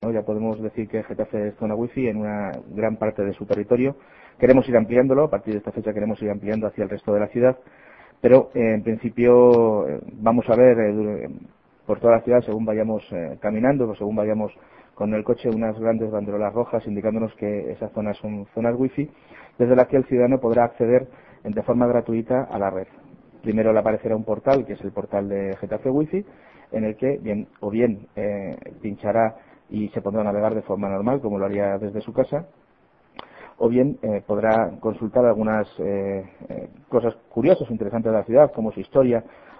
¿no? Ya podemos decir que Getafe es zona wifi en una gran parte de su territorio. Queremos ir ampliándolo, a partir de esta fecha queremos ir ampliando hacia el resto de la ciudad, pero en principio vamos a ver por toda la ciudad, según vayamos caminando o según vayamos con el coche, unas grandes banderolas rojas indicándonos que esas zonas son zonas wifi, desde las que el ciudadano podrá acceder de forma gratuita a la red. Primero le aparecerá un portal, que es el portal de Getafe Wifi, en el que bien pinchará y se pondrá a navegar de forma normal, como lo haría desde su casa, o bien podrá consultar algunas cosas curiosas o interesantes de la ciudad, como su historia,